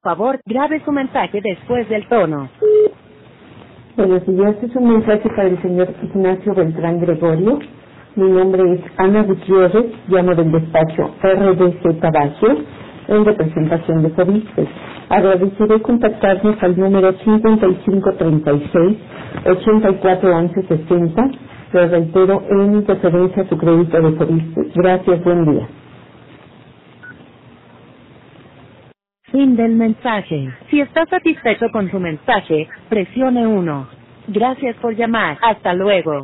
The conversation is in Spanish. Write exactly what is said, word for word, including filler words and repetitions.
favor, grabe su mensaje después del tono. Buenos días, este es un mensaje para el señor Ignacio Beltrán Gregorio. Mi nombre es Ana Gutiérrez, llamo del despacho R D Z Bajo, en representación de Fobistes. Agradeceré contactarnos al número cincuenta y cinco treinta y seis, ochenta y cuatro once sesenta. Lo reitero en referencia a su crédito de Fobistes. Gracias, buen día. Fin del mensaje. Si está satisfecho con su mensaje, presione uno. Gracias por llamar. Hasta luego.